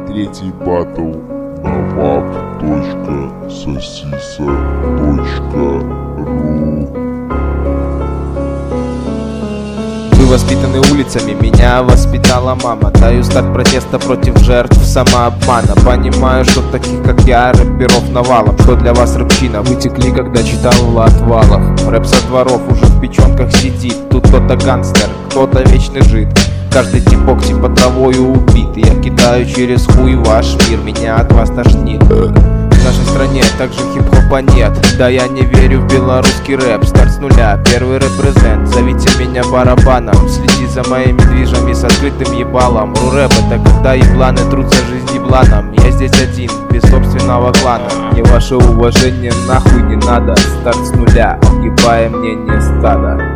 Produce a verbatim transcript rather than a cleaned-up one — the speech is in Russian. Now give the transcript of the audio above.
Третий батл навап точка сосиса точка ру. Вы воспитаны улицами, меня воспитала мама. Даю старт протеста против жертв самообмана. Понимаю, что таких как я рэперов навалом. Что для вас рэпчина? Вытекли, когда читал Влад Валов. Рэп со дворов уже в печенках сидит. Тут кто-то гангстер, кто-то вечный жид. Каждый типок типа травою убит. Я кидаю через хуй ваш мир, меня от вас тошнит. В нашей стране также хип-хопа нет. Да я не верю в белорусский рэп. Старт с нуля, первый репрезент. Зовите меня барабаном, следи за моими движами с открытым ебалом. Ру-рэп — это когда ебланы трутся жизнь ебланом. Я здесь один, без собственного клана. Мне ваше уважение нахуй не надо. Старт с нуля, ебая мне не стадо.